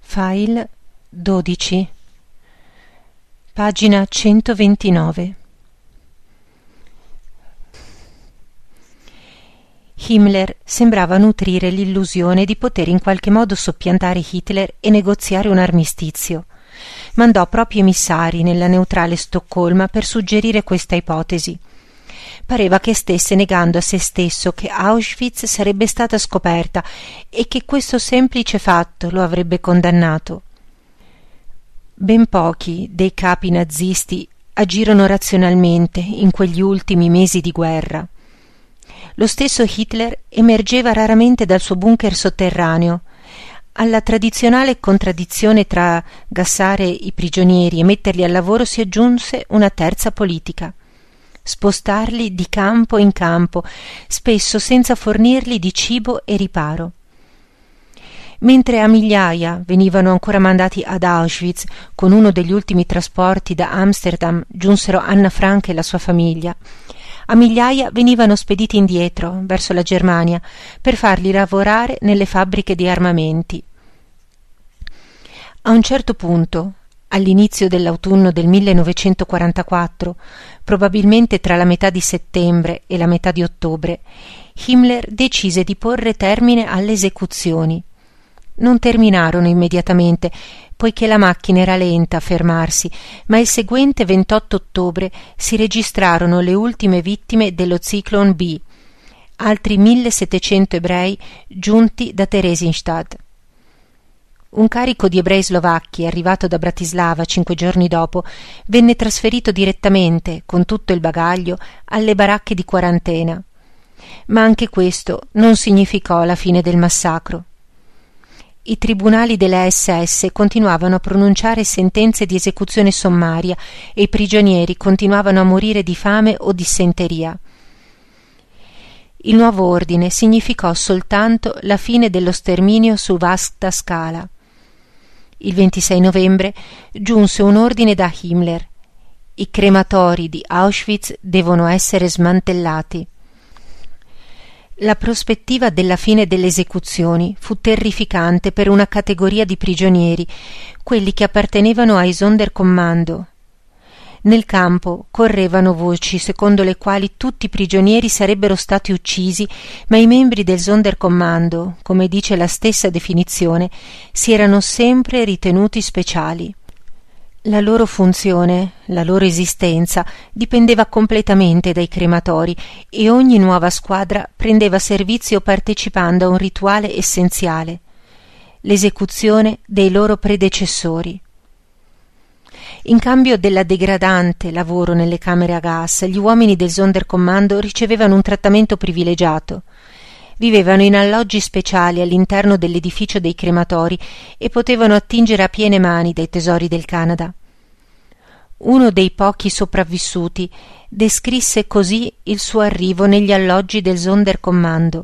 File 12, pagina 129. Himmler sembrava nutrire l'illusione di poter in qualche modo soppiantare Hitler e negoziare un armistizio. Mandò propri emissari nella neutrale Stoccolma per suggerire questa ipotesi. Pareva che stesse negando a se stesso che Auschwitz sarebbe stata scoperta e che questo semplice fatto lo avrebbe condannato. Ben pochi dei capi nazisti agirono razionalmente in quegli ultimi mesi di guerra. Lo stesso Hitler emergeva raramente dal suo bunker sotterraneo. Alla tradizionale contraddizione tra gassare i prigionieri e metterli al lavoro si aggiunse una terza politica: spostarli di campo in campo, spesso senza fornirli di cibo e riparo. Mentre a migliaia venivano ancora mandati ad Auschwitz, con uno degli ultimi trasporti da Amsterdam giunsero Anna Frank e la sua famiglia, a migliaia venivano spediti indietro, verso la Germania, per farli lavorare nelle fabbriche di armamenti. A un certo punto, all'inizio dell'autunno del 1944, probabilmente tra la metà di settembre e la metà di ottobre, Himmler decise di porre termine alle esecuzioni. Non terminarono immediatamente, poiché la macchina era lenta a fermarsi, ma il seguente 28 ottobre si registrarono le ultime vittime dello Zyklon B, altri 1700 ebrei giunti da Theresienstadt. Un carico di ebrei slovacchi, arrivato da Bratislava 5 giorni dopo, venne trasferito direttamente, con tutto il bagaglio, alle baracche di quarantena. Ma anche questo non significò la fine del massacro. I tribunali della SS continuavano a pronunciare sentenze di esecuzione sommaria e i prigionieri continuavano a morire di fame o dissenteria. Il nuovo ordine significò soltanto la fine dello sterminio su vasta scala. Il 26 novembre giunse un ordine da Himmler: i crematori di Auschwitz devono essere smantellati. La prospettiva della fine delle esecuzioni fu terrificante per una categoria di prigionieri, quelli che appartenevano ai Sonderkommando. Nel campo correvano voci secondo le quali tutti i prigionieri sarebbero stati uccisi, ma i membri del Sonderkommando, come dice la stessa definizione, si erano sempre ritenuti speciali. La loro funzione, la loro esistenza dipendeva completamente dai crematori e ogni nuova squadra prendeva servizio partecipando a un rituale essenziale: l'esecuzione dei loro predecessori. In cambio della degradante lavoro nelle camere a gas, gli uomini del Sonderkommando ricevevano un trattamento privilegiato. Vivevano in alloggi speciali all'interno dell'edificio dei crematori e potevano attingere a piene mani dai tesori del Canada. Uno dei pochi sopravvissuti descrisse così il suo arrivo negli alloggi del Sonderkommando.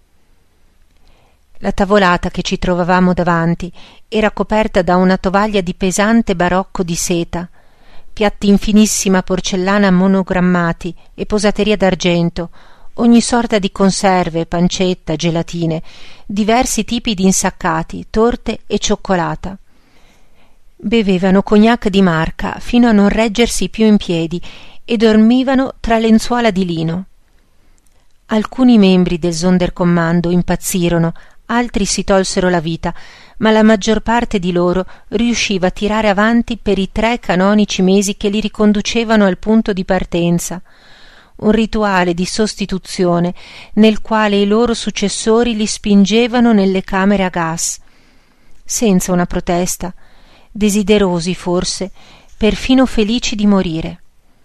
La tavolata che ci trovavamo davanti era coperta da una tovaglia di pesante barocco di seta, piatti in finissima porcellana monogrammati e posateria d'argento, ogni sorta di conserve, pancetta, gelatine, diversi tipi di insaccati, torte e cioccolata. Bevevano cognac di marca fino a non reggersi più in piedi e dormivano tra lenzuola di lino. Alcuni membri del Sonderkommando impazzirono, altri si tolsero la vita, ma la maggior parte di loro riusciva a tirare avanti per i 3 canonici mesi che li riconducevano al punto di partenza, un rituale di sostituzione nel quale i loro successori li spingevano nelle camere a gas, senza una protesta, desiderosi forse, perfino felici di morire.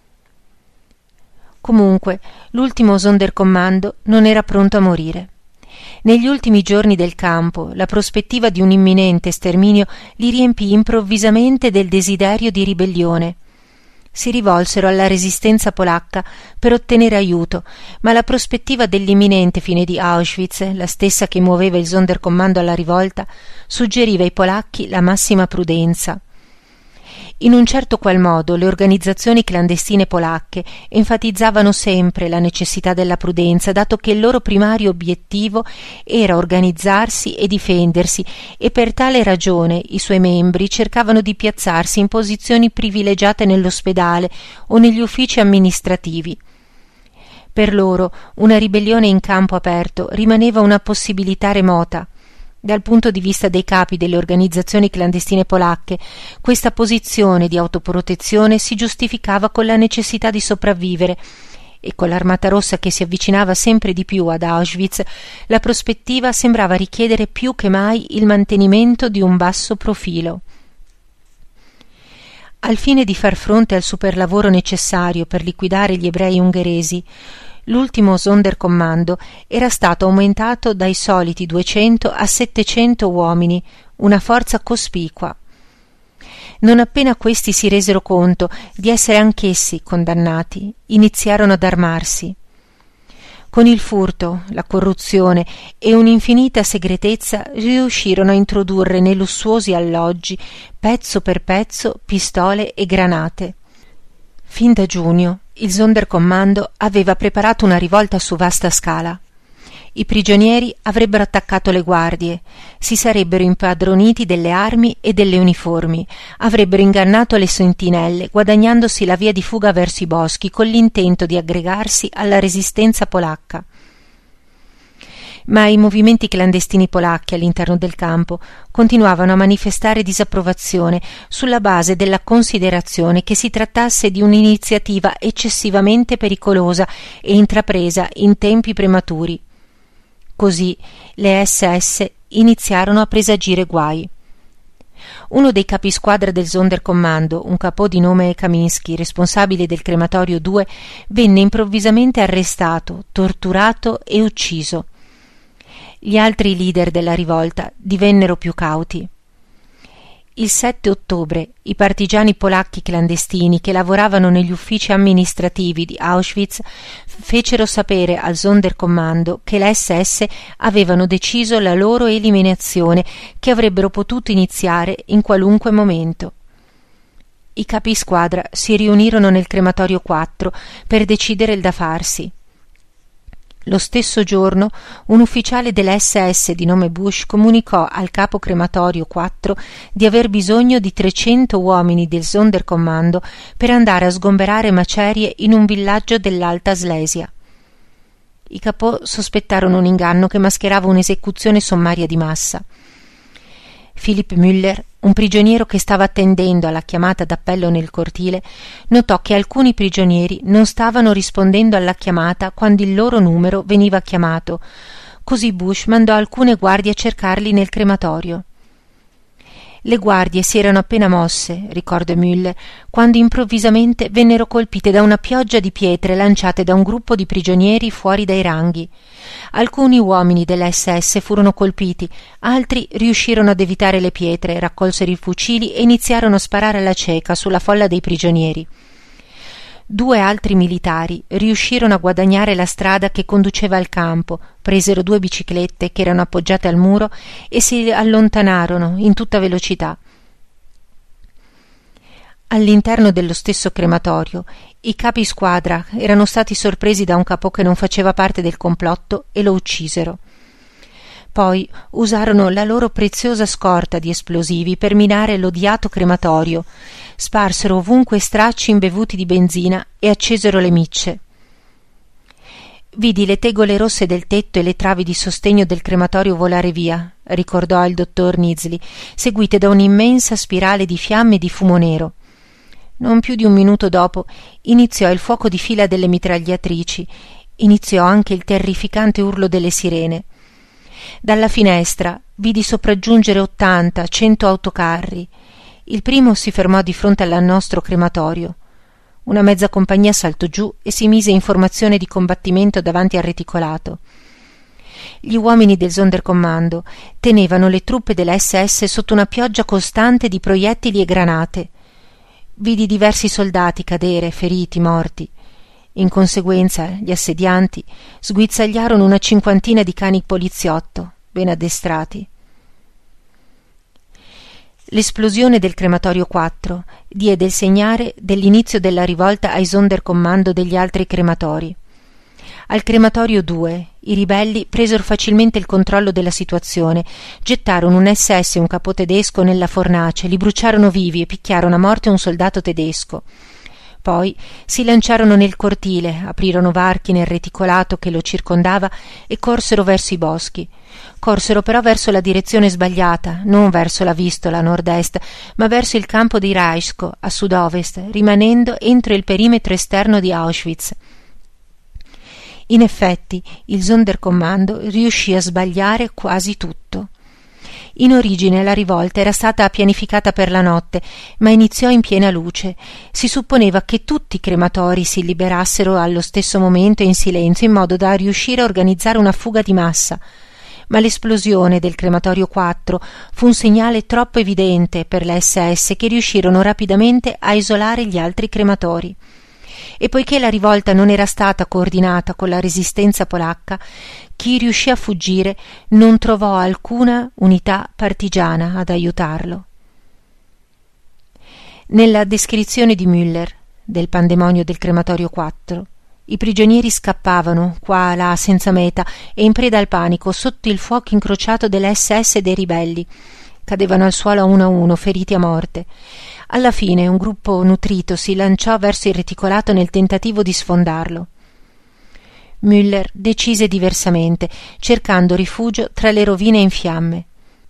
Comunque, l'ultimo Sonderkommando non era pronto a morire. Negli ultimi giorni del campo, la prospettiva di un imminente sterminio li riempì improvvisamente del desiderio di ribellione. Si rivolsero alla resistenza polacca per ottenere aiuto, ma la prospettiva dell'imminente fine di Auschwitz, la stessa che muoveva il Sonderkommando alla rivolta, suggeriva ai polacchi la massima prudenza. In un certo qual modo le organizzazioni clandestine polacche enfatizzavano sempre la necessità della prudenza, dato che il loro primario obiettivo era organizzarsi e difendersi, e per tale ragione i suoi membri cercavano di piazzarsi in posizioni privilegiate nell'ospedale o negli uffici amministrativi. Per loro una ribellione in campo aperto rimaneva una possibilità remota. Dal punto di vista dei capi delle organizzazioni clandestine polacche, questa posizione di autoprotezione si giustificava con la necessità di sopravvivere, e con l'Armata Rossa che si avvicinava sempre di più ad Auschwitz, la prospettiva sembrava richiedere più che mai il mantenimento di un basso profilo. Al fine di far fronte al superlavoro necessario per liquidare gli ebrei ungheresi, l'ultimo Sonderkommando era stato aumentato dai soliti 200 a 700 uomini, una forza cospicua. Non appena questi si resero conto di essere anch'essi condannati, iniziarono ad armarsi. Con il furto, la corruzione e un'infinita segretezza riuscirono a introdurre nei lussuosi alloggi, pezzo per pezzo, pistole e granate. Fin da giugno il Sonderkommando aveva preparato una rivolta su vasta scala. I prigionieri avrebbero attaccato le guardie, si sarebbero impadroniti delle armi e delle uniformi, avrebbero ingannato le sentinelle, guadagnandosi la via di fuga verso i boschi con l'intento di aggregarsi alla resistenza polacca. Ma i movimenti clandestini polacchi all'interno del campo continuavano a manifestare disapprovazione sulla base della considerazione che si trattasse di un'iniziativa eccessivamente pericolosa e intrapresa in tempi prematuri. Così le SS iniziarono a presagire guai. Uno dei capisquadra del Sonderkommando, un capò di nome Kaminski, responsabile del crematorio 2, venne improvvisamente arrestato, torturato e ucciso. Gli altri leader della rivolta divennero più cauti. Il 7 ottobre i partigiani polacchi clandestini che lavoravano negli uffici amministrativi di Auschwitz fecero sapere al Sonderkommando che le SS avevano deciso la loro eliminazione, che avrebbero potuto iniziare in qualunque momento. I capi squadra si riunirono nel crematorio 4 per decidere il da farsi. Lo stesso giorno un ufficiale della SS di nome Bush comunicò al capo crematorio 4 di aver bisogno di 300 uomini del Sonderkommando per andare a sgomberare macerie in un villaggio dell'Alta Slesia. I capò sospettarono un inganno che mascherava un'esecuzione sommaria di massa. Philipp Müller, un prigioniero che stava attendendo alla chiamata d'appello nel cortile, notò che alcuni prigionieri non stavano rispondendo alla chiamata quando il loro numero veniva chiamato. Così Bush mandò alcune guardie a cercarli nel crematorio. Le guardie si erano appena mosse, ricorda Müller, quando improvvisamente vennero colpite da una pioggia di pietre lanciate da un gruppo di prigionieri fuori dai ranghi. Alcuni uomini della SS furono colpiti, altri riuscirono ad evitare le pietre, raccolsero i fucili e iniziarono a sparare alla cieca sulla folla dei prigionieri. 2 altri militari riuscirono a guadagnare la strada che conduceva al campo, presero 2 biciclette che erano appoggiate al muro e si allontanarono in tutta velocità. All'interno dello stesso crematorio i capi squadra erano stati sorpresi da un capò che non faceva parte del complotto e lo uccisero. Poi usarono la loro preziosa scorta di esplosivi per minare l'odiato crematorio, sparsero ovunque stracci imbevuti di benzina e accesero le micce. Vidi le tegole rosse del tetto e le travi di sostegno del crematorio volare via, ricordò il dottor Nizli, seguite da un'immensa spirale di fiamme e di fumo nero. Non più di un minuto dopo iniziò il fuoco di fila delle mitragliatrici, iniziò anche il terrificante urlo delle sirene. Dalla finestra vidi sopraggiungere 80-100 autocarri. Il primo si fermò di fronte al nostro crematorio. Una mezza compagnia saltò giù e si mise in formazione di combattimento davanti al reticolato. Gli uomini del Sonderkommando tenevano le truppe della SS sotto una pioggia costante di proiettili e granate. Vidi diversi soldati cadere, feriti, morti. In conseguenza gli assedianti sguizzagliarono una 50 di cani poliziotto, ben addestrati. L'esplosione del crematorio 4 diede il segnale dell'inizio della rivolta ai Sonderkommando degli altri crematori. Al crematorio 2 i ribelli presero facilmente il controllo della situazione, gettarono un SS e un capò tedesco nella fornace, li bruciarono vivi e picchiarono a morte un soldato tedesco. Poi si lanciarono nel cortile, aprirono varchi nel reticolato che lo circondava e corsero verso i boschi. Corsero però verso la direzione sbagliata, non verso la Vistola a nord-est, ma verso il campo di Rajsko a sud-ovest, rimanendo entro il perimetro esterno di Auschwitz. In effetti, il Sonderkommando riuscì a sbagliare quasi tutto. In origine la rivolta era stata pianificata per la notte, ma iniziò in piena luce. Si supponeva che tutti i crematori si liberassero allo stesso momento in silenzio, in modo da riuscire a organizzare una fuga di massa. Ma l'esplosione del crematorio 4 fu un segnale troppo evidente per le SS, che riuscirono rapidamente a isolare gli altri crematori. E poiché la rivolta non era stata coordinata con la resistenza polacca, chi riuscì a fuggire non trovò alcuna unità partigiana ad aiutarlo. Nella descrizione di Müller del pandemonio del crematorio 4, i prigionieri scappavano qua e là senza meta e in preda al panico sotto il fuoco incrociato delle SS e dei ribelli. Cadevano al suolo a uno, feriti a morte. Alla fine un gruppo nutrito si lanciò verso il reticolato nel tentativo di sfondarlo. Müller decise diversamente, cercando rifugio tra le rovine in fiamme.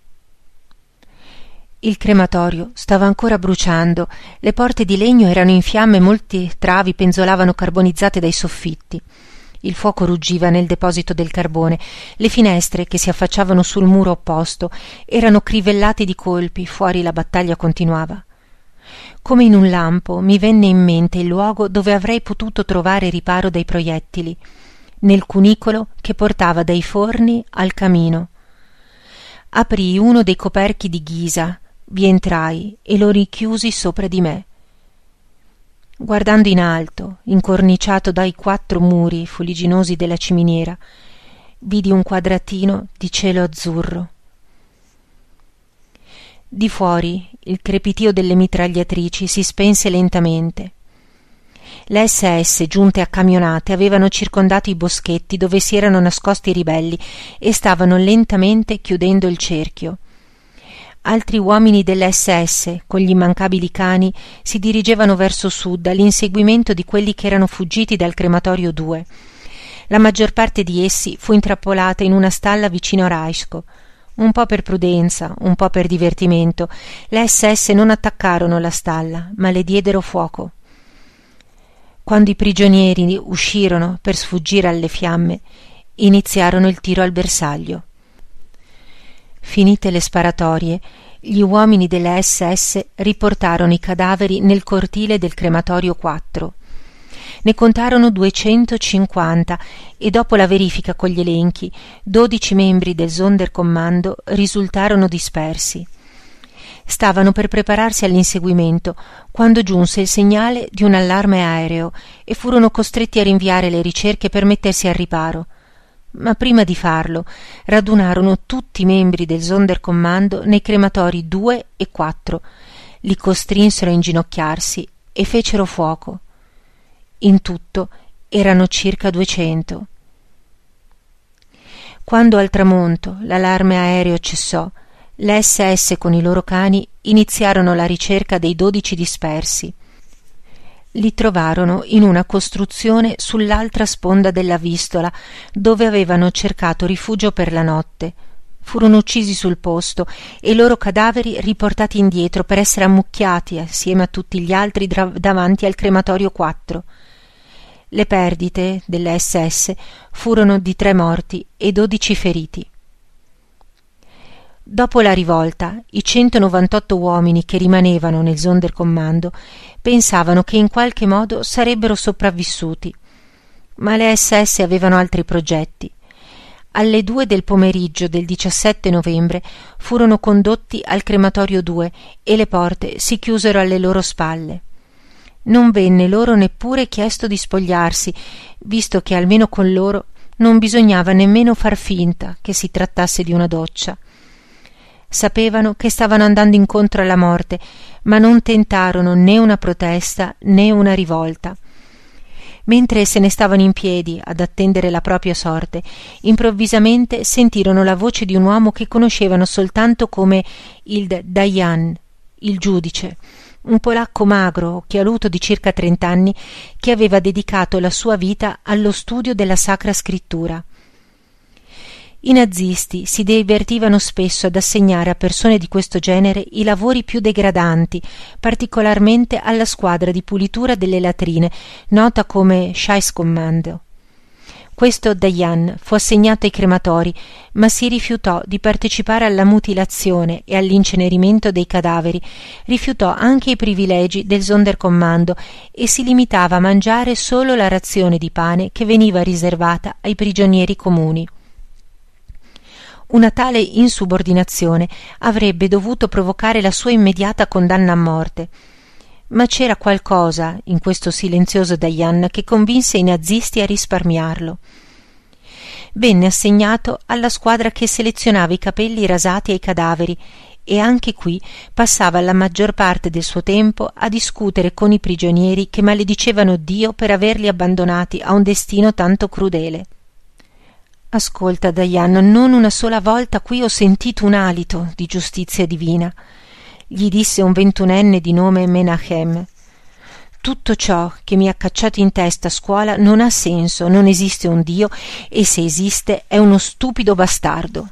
Il crematorio stava ancora bruciando, le porte di legno erano in fiamme e molte travi penzolavano carbonizzate dai soffitti. Il fuoco ruggiva nel deposito del carbone, le finestre che si affacciavano sul muro opposto erano crivellate di colpi, fuori la battaglia continuava. Come in un lampo mi venne in mente il luogo dove avrei potuto trovare riparo dai proiettili, nel cunicolo che portava dai forni al camino. Aprii uno dei coperchi di ghisa, vi entrai e lo richiusi sopra di me. Guardando in alto, incorniciato dai 4 muri fuligginosi della ciminiera, vidi un quadratino di cielo azzurro. Di fuori il crepitio delle mitragliatrici si spense lentamente. Le SS, giunte a camionate, avevano circondato i boschetti dove si erano nascosti i ribelli e stavano lentamente chiudendo il cerchio. Altri uomini delle SS, con gli immancabili cani, si dirigevano verso sud all'inseguimento di quelli che erano fuggiti dal crematorio 2. La maggior parte di essi fu intrappolata in una stalla vicino a Rajsko. Un po' per prudenza, un po' per divertimento, le SS non attaccarono la stalla, ma le diedero fuoco. Quando i prigionieri uscirono per sfuggire alle fiamme, iniziarono il tiro al bersaglio. Finite le sparatorie, gli uomini delle SS riportarono i cadaveri nel cortile del crematorio 4. Ne contarono 250 e dopo la verifica con gli elenchi 12 membri del Sonderkommando risultarono dispersi. Stavano per prepararsi all'inseguimento quando giunse il segnale di un allarme aereo e furono costretti a rinviare le ricerche per mettersi al riparo. Ma prima di farlo radunarono tutti i membri del Sonderkommando nei crematori 2 e 4, li costrinsero a inginocchiarsi e fecero fuoco. In tutto erano circa 200. Quando al tramonto l'allarme aereo cessò, le SS con i loro cani iniziarono la ricerca dei 12 dispersi. Li trovarono in una costruzione sull'altra sponda della Vistola, dove avevano cercato rifugio per la notte. Furono uccisi sul posto e i loro cadaveri riportati indietro per essere ammucchiati assieme a tutti gli altri davanti al crematorio 4. Le perdite delle SS furono di 3 morti e 12 feriti. Dopo la rivolta, i 198 uomini che rimanevano nel Sonderkommando pensavano che in qualche modo sarebbero sopravvissuti, ma le SS avevano altri progetti. Alle 2 del pomeriggio del 17 novembre furono condotti al crematorio 2 e le porte si chiusero alle loro spalle. Non venne loro neppure chiesto di spogliarsi, visto che almeno con loro non bisognava nemmeno far finta che si trattasse di una doccia. Sapevano che stavano andando incontro alla morte, ma non tentarono né una protesta né una rivolta. Mentre se ne stavano in piedi ad attendere la propria sorte, improvvisamente sentirono la voce di un uomo che conoscevano soltanto come il Dayan, il giudice, un polacco magro, occhialuto di circa 30 anni, che aveva dedicato la sua vita allo studio della Sacra Scrittura. I nazisti si divertivano spesso ad assegnare a persone di questo genere i lavori più degradanti, particolarmente alla squadra di pulitura delle latrine, nota come Scheißkommando. Questo Dayan fu assegnato ai crematori, ma si rifiutò di partecipare alla mutilazione e all'incenerimento dei cadaveri, rifiutò anche i privilegi del Sonderkommando e si limitava a mangiare solo la razione di pane che veniva riservata ai prigionieri comuni. Una tale insubordinazione avrebbe dovuto provocare la sua immediata condanna a morte, ma c'era qualcosa in questo silenzioso Dayan che convinse i nazisti a risparmiarlo. Venne assegnato alla squadra che selezionava i capelli rasati ai cadaveri e anche qui passava la maggior parte del suo tempo a discutere con i prigionieri che maledicevano Dio per averli abbandonati a un destino tanto crudele. «Ascolta, Dayan, non una sola volta qui ho sentito un alito di giustizia divina», gli disse un 21enne di nome Menachem. «Tutto ciò che mi ha cacciato in testa a scuola non ha senso, non esiste un Dio e se esiste è uno stupido bastardo».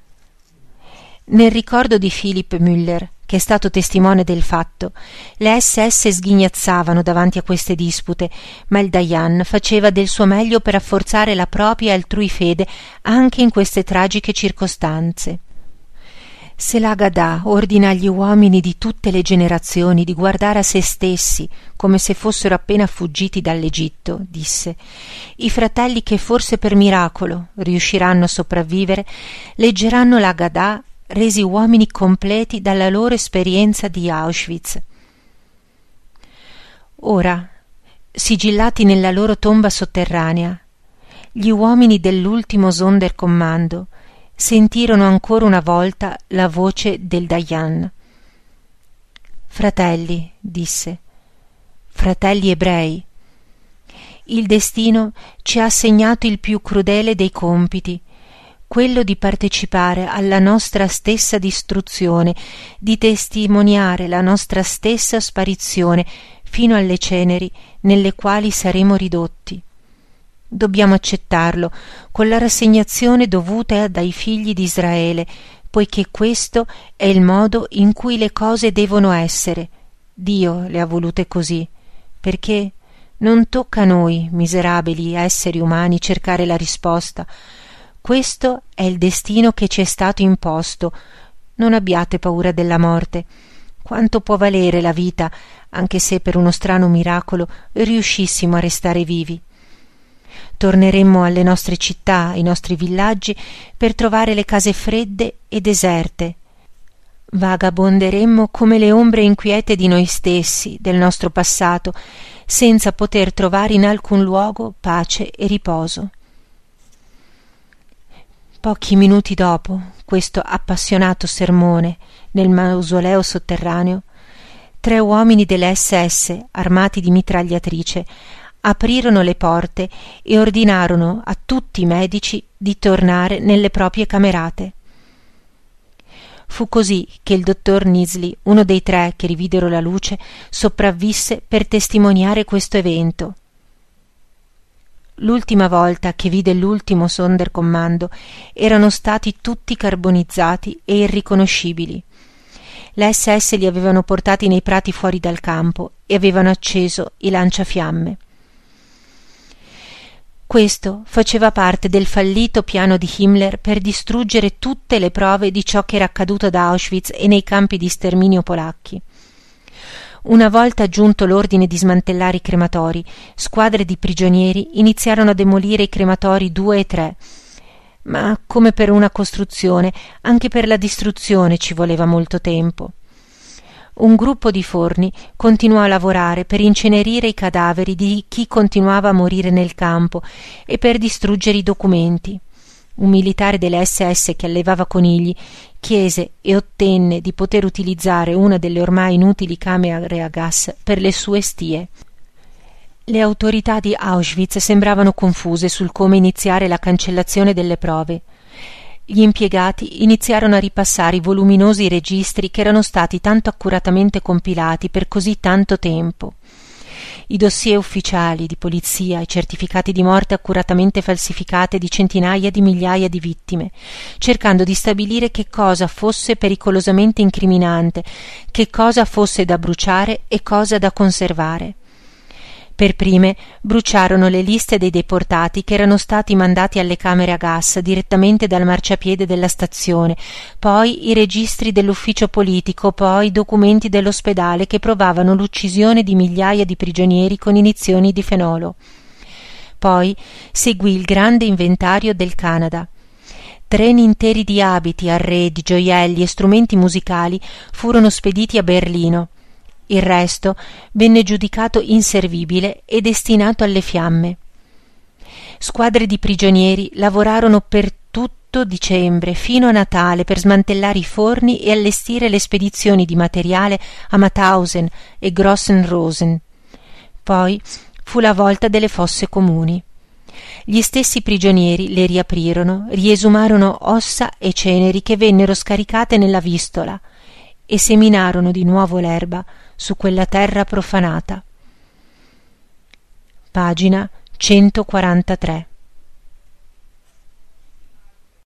Nel ricordo di Philipp Müller, che è stato testimone del fatto, le SS sghignazzavano davanti a queste dispute, ma il Dayan faceva del suo meglio per rafforzare la propria e altrui fede anche in queste tragiche circostanze. Se l'Agadah ordina agli uomini di tutte le generazioni di guardare a se stessi come se fossero appena fuggiti dall'Egitto, disse, i fratelli che forse per miracolo riusciranno a sopravvivere leggeranno l'Agadah resi uomini completi dalla loro esperienza di Auschwitz. Ora, sigillati nella loro tomba sotterranea, gli uomini dell'ultimo Sonderkommando sentirono ancora una volta la voce del Dayan. «Fratelli», disse, «fratelli ebrei, il destino ci ha assegnato il più crudele dei compiti, quello di partecipare alla nostra stessa distruzione, di testimoniare la nostra stessa sparizione fino alle ceneri nelle quali saremo ridotti. Dobbiamo accettarlo con la rassegnazione dovuta dai figli di Israele, poiché questo è il modo in cui le cose devono essere. Dio le ha volute così, perché non tocca a noi, miserabili esseri umani, cercare la risposta. Questo è il destino che ci è stato imposto. Non abbiate paura della morte. Quanto può valere la vita, anche se per uno strano miracolo riuscissimo a restare vivi? Torneremmo alle nostre città, ai nostri villaggi, per trovare le case fredde e deserte. Vagabonderemmo come le ombre inquiete di noi stessi, del nostro passato, senza poter trovare in alcun luogo pace e riposo. Pochi minuti dopo questo appassionato sermone nel mausoleo sotterraneo, 3 uomini delle SS armati di mitragliatrice aprirono le porte e ordinarono a tutti i medici di tornare nelle proprie camerate. Fu così che il dottor Nisli, uno dei 3 che rividero la luce, sopravvisse per testimoniare questo evento. L'ultima volta che vide l'ultimo Sonderkommando erano stati tutti carbonizzati e irriconoscibili. Le SS li avevano portati nei prati fuori dal campo e avevano acceso i lanciafiamme. Questo faceva parte del fallito piano di Himmler per distruggere tutte le prove di ciò che era accaduto ad Auschwitz e nei campi di sterminio polacchi. Una volta giunto l'ordine di smantellare i crematori, squadre di prigionieri iniziarono a demolire i crematori 2 e 3. Ma come per una costruzione, anche per la distruzione ci voleva molto tempo. Un gruppo di forni continuò a lavorare per incenerire i cadaveri di chi continuava a morire nel campo e per distruggere i documenti. un militare delle SS che allevava conigli, chiese e ottenne di poter utilizzare una delle ormai inutili camere a gas per le sue stie. Le autorità di Auschwitz sembravano confuse sul come iniziare la cancellazione delle prove. Gli impiegati iniziarono a ripassare i voluminosi registri che erano stati tanto accuratamente compilati per così tanto tempo. I dossier ufficiali di polizia, i certificati di morte accuratamente falsificati di centinaia di migliaia di vittime, cercando di stabilire che cosa fosse pericolosamente incriminante, che cosa fosse da bruciare e cosa da conservare. Per prime bruciarono le liste dei deportati che erano stati mandati alle camere a gas direttamente dal marciapiede della stazione, poi i registri dell'ufficio politico, poi i documenti dell'ospedale che provavano l'uccisione di migliaia di prigionieri con iniezioni di fenolo. Poi seguì il grande inventario del Canada. Treni interi di abiti, arredi, gioielli e strumenti musicali furono spediti a Berlino. Il resto venne giudicato inservibile e destinato alle fiamme. Squadre di prigionieri lavorarono per tutto dicembre fino a Natale per smantellare i forni e allestire le spedizioni di materiale a Mauthausen e Grossen-Rosen. Poi fu la volta delle fosse comuni. Gli stessi prigionieri le riaprirono, riesumarono ossa e ceneri che vennero scaricate nella Vistola e seminarono di nuovo l'erba su quella terra profanata. Pagina 143.